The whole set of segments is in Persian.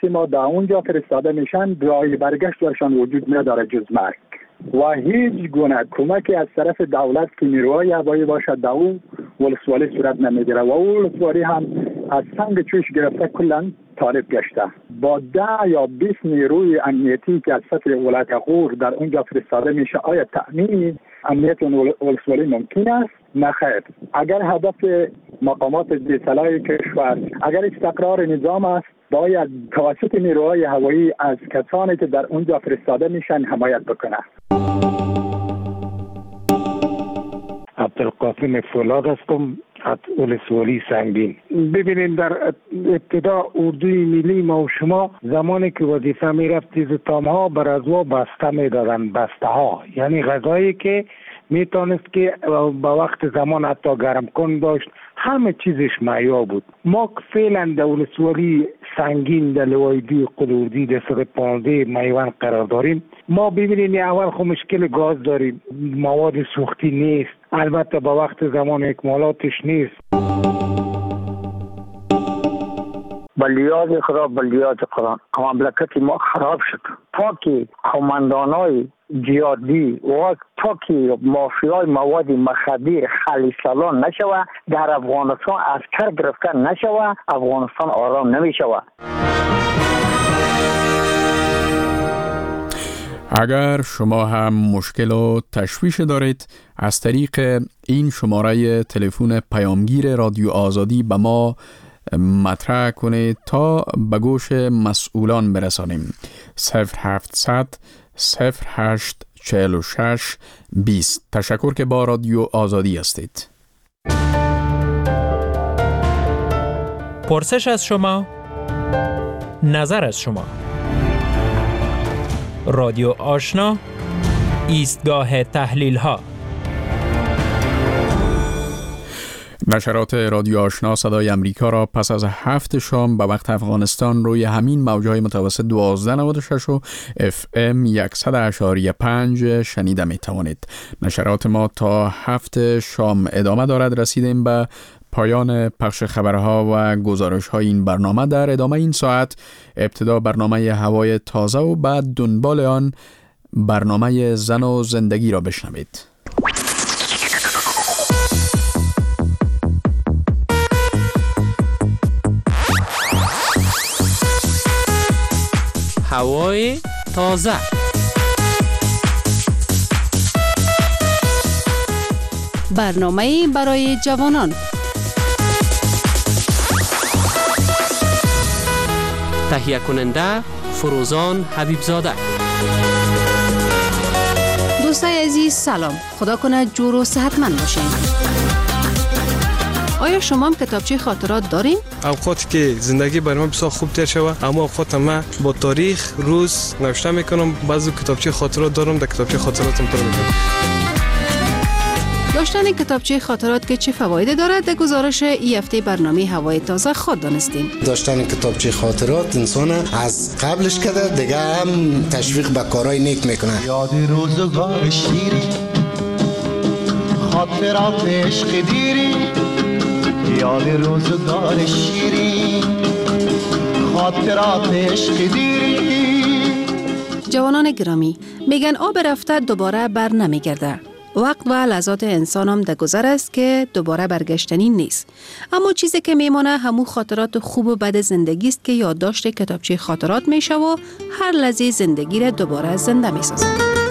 که ما در اونجا فرستاده میشن راه برگشت برشان وجود نداره جز مرگ و هیچ گونه کمکی از طرف دولت که نیروهای هوایی باشد در او ولسوالی صورت نمیگیره و او ولسوالی هم از سنگ چوش گرفته کلا طالب گشته. با 10 یا 20 نیروی امنیتی که از سطح ولایت غور در اونجا فرستاده میشه آیا تأمین امنیت ولسوالی ممکن است؟ نه خیر. اگر هدف مقامات ذی‌صلاح کشور اگر استقرار نظام است باید توسط نیروهای هوایی از کسانی که در اونجا فرستاده میشن حمایت بکنه. عبدالقاسم فولاد هستم از ولسوالی سنگین. ببینید در ابتدا اردوی ملی ما و شما زمانی که وظیفه میرفت زتام ها بر از وا بسته میدادن، بسته ها یعنی غذایی که میتونست که با وقت زمان حتی گرم کن داشت، همه چیزش معیار بود. ما فعلا در ولسوالی سنگین در لوایدی قلوردی در 115 میوان قرار داریم. ما ببینید اول خب مشکل گاز داریم، مواد سوختی نیست، البته با وقت زمان اکمالاتش نیست. بلیاد خدا بلیاد قرآن مملکت ما خراب شد تا که قومندانای جهادی و تا که مافیای مواد مخدر خلیصلان نشوه، در افغانستان عسکر گرفتن نشوه، افغانستان آرام نمیشوه. اگر شما هم مشکل و تشویش دارید از طریق این شماره تلفن پیامگیر رادیو آزادی به ما مطرح کنید تا به گوش مسئولان برسانیم. 0700 08 46 20. تشکر که با رادیو آزادی هستید. پرسش از شما، نظر از شما. رادیو آشنا، ایستگاه تحلیل ها. نشرات رادیو آشنا صدای امریکا را پس از 7 شام به وقت افغانستان روی همین موجهای متوسط 1296 و FM 100.5 شنیده می توانید. نشرات ما تا 7 شام ادامه دارد. رسیدیم به پایان پخش خبرها و گزارش‌های این برنامه. در ادامه این ساعت ابتدا برنامه هوای تازه و بعد دنبال آن برنامه زن و زندگی را بشنوید. هوای تازه. برنامه برای جوانان. تهیه کننده فروزان حبیبزاده. دوستای عزیز سلام، خدا کنه جور و صحتمند باشین. آیا شما هم کتابچه خاطرات دارین؟ اوقاتی که زندگی برای من بسیار خوب تیر شود، اما اوقات من با تاریخ روز نوشته میکنم. بعضی کتابچه خاطرات دارم، در کتابچه خاطراتم پر میکنم. داشتن کتابچه خاطرات که چه فوایدی دارد در گزارش این هفته برنامه هوای تازه خود دانستیم. داشتن کتابچه خاطرات انسان از قبلش کده دیگه هم تشویق به کارهای نیک میکنه. یاد روزگار شیری، خاطرات عشق دیری، یاد روزگار شیری، خاطرات عشق دیری. جوانان گرامی، میگن آب رفته دوباره بر نمیگرده. وقت و لحظات انسان هم در گذر است که دوباره برگشتنی نیست. اما چیزی که میمانه همون خاطرات خوب و بد زندگی است که یادداشت کتابچه خاطرات میشه و هر لحظه زندگی را دوباره زنده میسازه.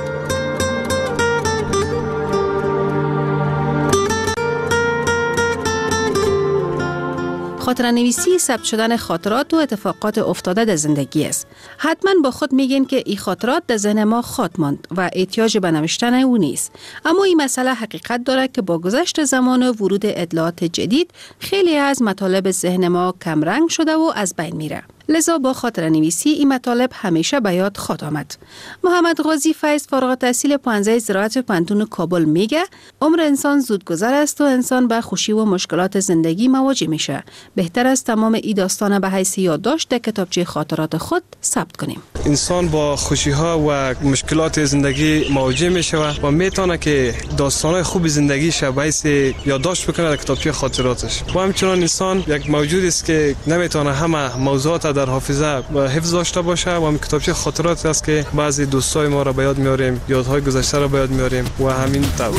خاطره‌نویسی ثبت شدن خاطرات و اتفاقات افتاده در زندگی است. حتما با خود میگین که این خاطرات در ذهن ما خاط ماند و احتیاج به نوشتن او نیست. اما این مسئله حقیقت داره که با گذشت زمان و ورود اطلاعات جدید خیلی از مطالب ذهن ما کم رنگ شده و از بین میره. لذا با خاطره‌نویسی این مطالب همیشه به یاد خواهد آمد. محمد غازی فیض فارغ التحصیل پانزه زراعت پانتون کابل میگه عمر انسان زود گذر است و انسان به خوشی و مشکلات زندگی مواجه میشه. بهتر است تمام این داستان به حیث یادداشت در کتابچه خاطرات خود ثبت کنیم. انسان با خوشی ها و مشکلات زندگی مواجه میشه و میتونه که داستانهای خوب زندگیش به حیث یادداشت بکنه در کتابچه خاطراتش. و همچنین انسان یک موجودی است که نمیتونه همه موضوعات در حافظه حفظ داشته باشه و همین کتابچه خاطرات است که بعضی دوستای ما را به یاد میاریم، یادهای گذشته را به یاد میاریم و همین طور.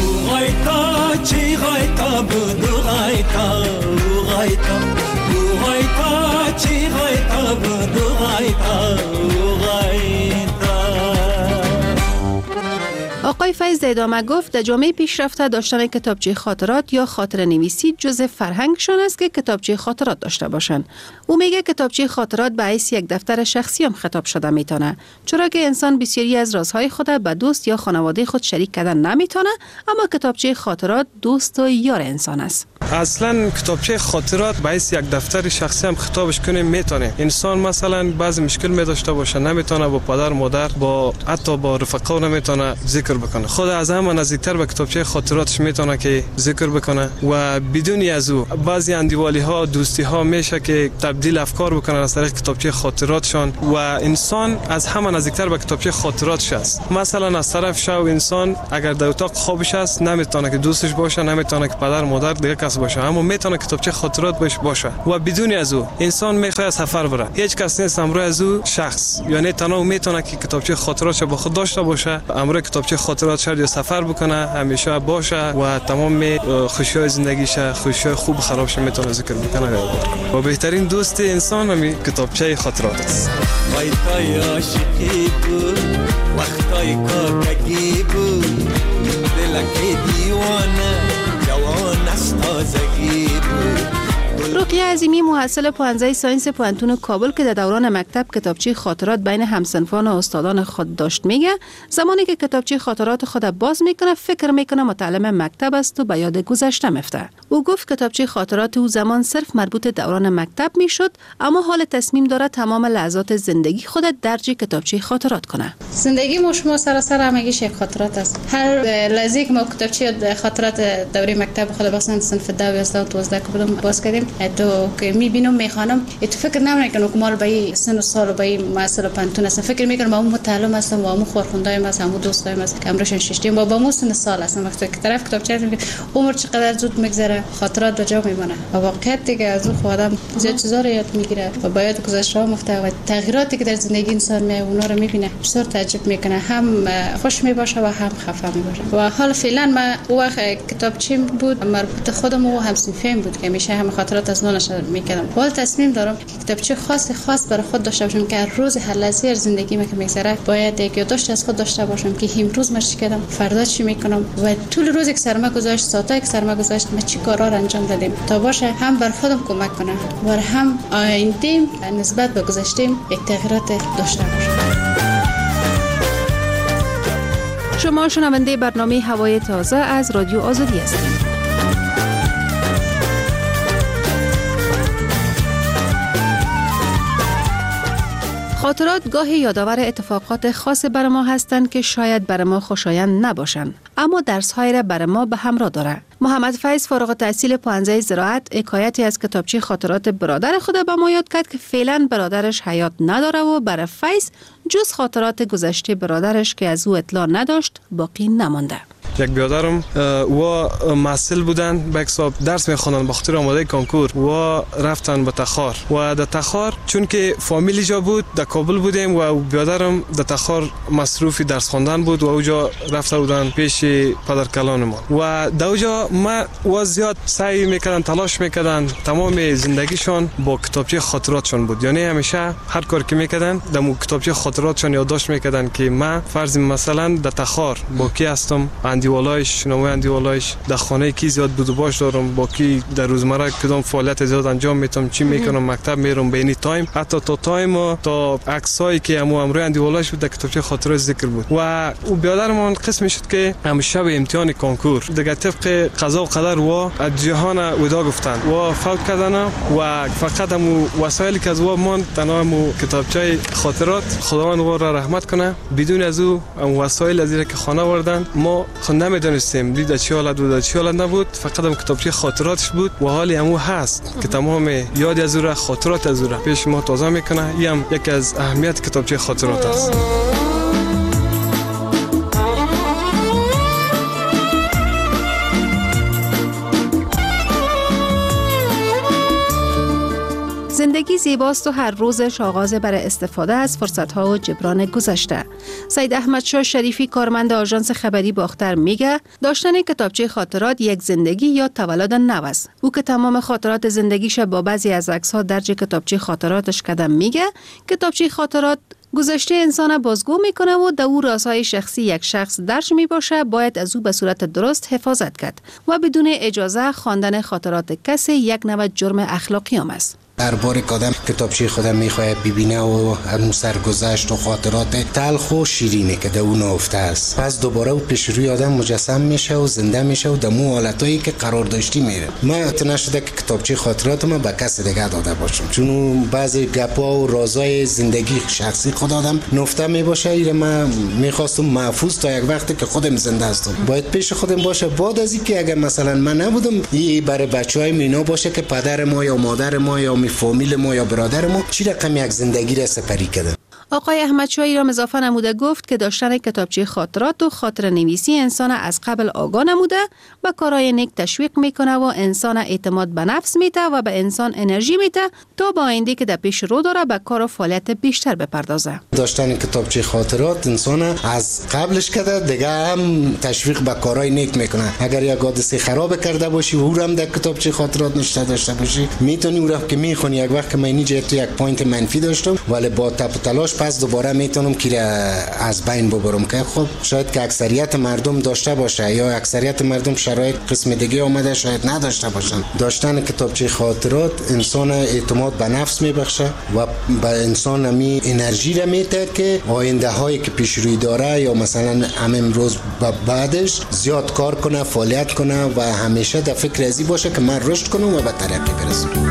آقای فیض در ادامه گفت در جامعه پیشرفته داشتن کتابچه خاطرات یا خاطره نویسی جزء فرهنگشان است که کتابچه خاطرات داشته باشند. او میگه کتابچه خاطرات به حیث یک دفتر شخصی هم خطاب شده میتونه، چرا که انسان بسیاری از رازهای خود به دوست یا خانواده خود شریک کردن نمیتونه، اما کتابچه خاطرات دوست و یار انسان است. اصلا کتابچه خاطرات به حیث یک دفتر شخصی هم خطابش کنه میتونه. انسان مثلا بعضی مشکل می داشته باشه، نمیتونه با پدر مادر با حتی با رفقا نمیتونه ذکر بکنه، خود از همه نزدیکتر به کتابچه خاطراتش میتونه که ذکر بکنه و بدون از او بعضی اندیوالی ها دوستی ها میشه که تبدیل افکار بکنن از طریق کتابچه خاطراتشان و انسان از همه نزدیکتر به کتابچه خاطراتش است. مثلا از طرف شو انسان اگر در اتاق خوابش است نمیتونه که دوستش باشه، نمیتونه که پدر مادر دیگه کس باشه، اما میتونه کتابچه خاطرات باشه و بدون از او انسان میخواد سفر بره، هیچ کس نیست امروز از او شخص، یعنی تنها میتونه که کتابچه خاطراتش با خود داشته باشه، امروز کتابچه خاطرات شاید سفر بکنه، همیشه باشه و تمام خوشی‌های زندگیش، خوشی‌های خوب خرابش میتونه ذکر بکنه و بهترین دوست انسان همین کتابچه خاطرات است. وقتای عاشقی بود، وقتای کاکگی بود، دلک دیوانه جوان است تازگی بود. رقیه عظیمی محصل پوهنځی ساینس پوهنتون کابل که در دوران مکتب کتابچه خاطرات بین همسنفان و استادان خود داشت میگه زمانی که کتابچه خاطرات خود باز میکنه فکر میکنه متعلم مکتب است و به یاد گذشته میفته. او گفت کتابچه خاطرات او زمان صرف مربوط دوران مکتب میشد، اما حال تصمیم داره تمام لحظات زندگی خود درج کتابچه خاطرات کنه. زندگی ما شما سراسر همگیش یک خاطرات است. هر لحظه که ما کتابچه خاطرات دوره مکتب خود مثلا صنف 10 11 12 که بودم باز کردیم تو که میبینم میخوانم تو فکر نمیکنم که مال به این سن و سال و به این مسئله پنتون است، فکر میکنم با متعلم هستم و خورخوندایم هستم و دوستایم هستم که امروشن ششتیم و با مو سن سال هستم. وقتی که طرف کتابچه میگه عمر چقدر زود میگذره، خاطرات به جا میمونه و واقعیت دیگه از اون خودم زیاد چیزا رو یاد میگیره و باید گذشته ها مفته و تغییراتی که در زندگی انسان میاد اونا رو میبینه بسیار تعجب میکنه، هم خوش میباشه و هم خفه میباشه. و حال فعلا ما وقت کتابچه بود مربوط خودم و همسنفیم بود که میشه هم خاطرات از نونش میکردم. حال تصمیم دارم کتابچه خاص برای خود داشته باشم که هر روز هر لحظه از زندگی من که میگذره باید یک یادداشت از خود داشته باشم که امروز من چی کردم، فردا چی میکنم و طول روز یک سرما گذاشت، ساعتایی که سرما گذاشت ما چی کارا رو انجام دادیم تا باشه هم بر خودم کمک کنه و هم آینده نسبت به گذشته یک تغییرات داشته باشم. شما شنونده برنامه هوای تازه از رادیو آزادی هستید. خاطرات گاهی یادآور اتفاقات خاص بر ما هستند که شاید بر ما خوشایند نباشند، اما درس‌هایی را بر ما به همراه دارد. محمد فیض فارغ التحصیل پوهنځی زراعت حکایتی از کتابچه خاطرات برادر خود به ما یاد کرد که فعلا برادرش حیات نداره و برای فیض جز خاطرات گذشته برادرش که از او اطلاع نداشت باقی نمانده. یک برادرم و محصل بودن به حساب درس میخوندن به خاطر آماده کنکور و رفتن به تخار و در تخار چون که فامیلی جا بود در کابل بودیم و برادرم در تخار مصروفی درس خواندن بود و اونجا رفته بودن پیش پدرکلان ما و در اونجا ما و زیاد سعی میکردن تلاش میکردن تمام زندگیشان با کتابچه خاطراتشان بود، یعنی همیشه هر کار که میکردن در کتابچه خاطراتشان یادداشت میکردن که من فرض مثلا در تخار با کی هستم، اندیوالایش نمای اندیوالایش در خانه کی زیاد بود و باش دارم، با کی در روزمره کدام فعالیت زیاد انجام میتم، چی میکنم، مکتب میرم، بینی تایم حتی تا تایم و تا عکسایی که امروز اندیوالایش بود در کتابچه خاطرات ذکر بود و او برادرمون قسم شد که همیشه به امتحان کنکور دیگه طبق قضا و قدر و از جهان ودا گفتن و فوت کردن و فقط همو وسایلی که از او ماند تنها همو کتابچه خاطرات. خداوند او را رحمت کنه، بدون از او وسایل از که خانه آوردن ما نمیدونستیم دید چی حالت بود چی حالت نبود، فقط هم کتابچه خاطراتش بود و حالی همو هست که تمام یاد از او را خاطرات از او را پیش ما تازه میکنه. این هم یکی از اهمیت کتابچه خاطرات است. زندگی زندگی زیباست و هر روزش آغاز برای استفاده از فرصت‌ها و جبران گذشته. سید احمد شاه شریفی کارمند آژانس خبری باختر میگه داشتن کتابچه خاطرات یک زندگی یا تولد نو است. او که تمام خاطرات زندگیش با بعضی از عکس‌ها درج کتابچه خاطراتش کردم میگه کتابچه خاطرات گذشته انسان بازگو میکنه و در او رازهای شخصی یک شخص درج می باشه باید از او به صورت درست حفاظت کرد و بدون اجازه خواندن خاطرات کسی یک نوع جرم اخلاقی هم است. هر بار که آدم کتابچه خودم میخواد ببینه و همون سرگذشت و خاطرات تلخ و شیرینه که در اون نهفته است، پس دوباره و پیش روی آدم مجسم میشه و زنده میشه و در مو حالتایی که قرار داشتی میره. من نشده که کتابچه خاطراتم به کسی دیگه داده باشم، چون بعضی گپا و رازای زندگی شخصی خود آدم نهفته میباشه. ایره من میخواستم محفوظ تا یک وقتی که خودم زنده هستم باید پیش خودم باشه. بعد از اینکه اگر مثلا من نبودم این برای بچهای مینا باشه که پدر ما یا مادر ما یا فامیل ما یا برادر ما چی رقم یک زندگی را سپری کرده. آقای احمد شاهی را اضافه نموده گفت که داشتن کتابچه خاطرات و خاطر نویسی انسان از قبل آگاه نموده و کارهای نیک تشویق میکنه و انسان اعتماد به نفس میده و به انسان انرژی میده تا با آینده که در پیش رو داره به کار و فعالیت بیشتر بپردازه. داشتن کتابچه خاطرات انسان از قبلش کرده دیگه هم تشویق به کارهای نیک میکنه. اگر یک حادثه خراب کرده باشی و او هم در کتابچه خاطرات نشته داشته باشی میتونی او را که میخونی یک وقت که من اینجا تو یک پوینت منفی داشتم ولی با تپ و تلاش پس دوباره میتونم که از بین ببرم که خب شاید که اکثریت مردم داشته باشه یا اکثریت مردم شرایط قسم دیگه اومده شاید نداشته باشن. داشتن کتابچه خاطرات انسان اعتماد به نفس میبخشه و به انسان همی انرژی را میده که آینده هایی که پیش روی داره یا مثلا امروز بعدش زیاد کار کنه، فعالیت کنه و همیشه در فکر ازی باشه که من رشد کنم و به ترقی برسم.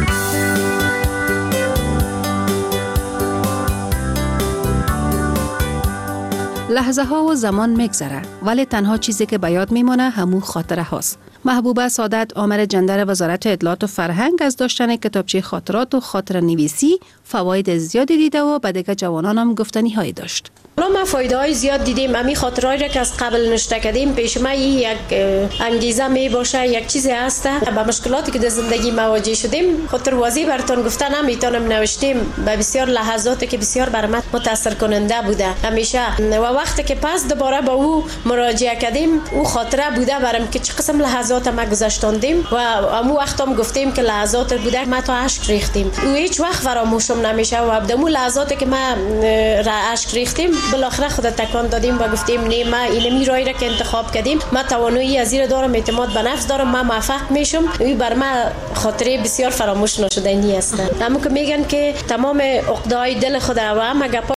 لحظه ها و زمان میگذره ولی تنها چیزی که به یاد میمونه همون خاطره هاست. محبوبه سعادت آمر جندر وزارت اطلاعات و فرهنگ از داشتن کتابچه خاطرات و خاطره نویسی فواید زیادی دیده و به دیگه جوانان هم گفتنی هایی داشت. ما فایده های زیاد دیدیم. امی خاطرهایی را که از قبل نشته کردیم پیش ما یک انگیزه می باشه، یک چیزی هست. با مشکلاتی که در زندگی مواجه شدیم خاطر واضح براتون گفتن نمیتونم نوشتیم به بسیار لحظاتی که بسیار بر من متاثر کننده بوده همیشه و وقتی که پس دوباره با او مراجعه کردیم او خاطره بوده برام که چه قسم لحظات ما گذشتاندیم و امو وقتام گفتیم که لحظات بوده ما تا اشک ریختیم او هیچ وقت فراموشم نمیشه و بدمو لحظاتی که ما اشک ریختیم بالاخره خود تکان دادیم و گفتیم نه ما اینمی رای را که انتخاب کردیم ما توانایی از این دارم، اعتماد به نفس دارم، ما موفق میشم. این بر ما خاطره بسیار فراموش نشدنی است. همون که میگن که تمام عقده‌های دل خود و همه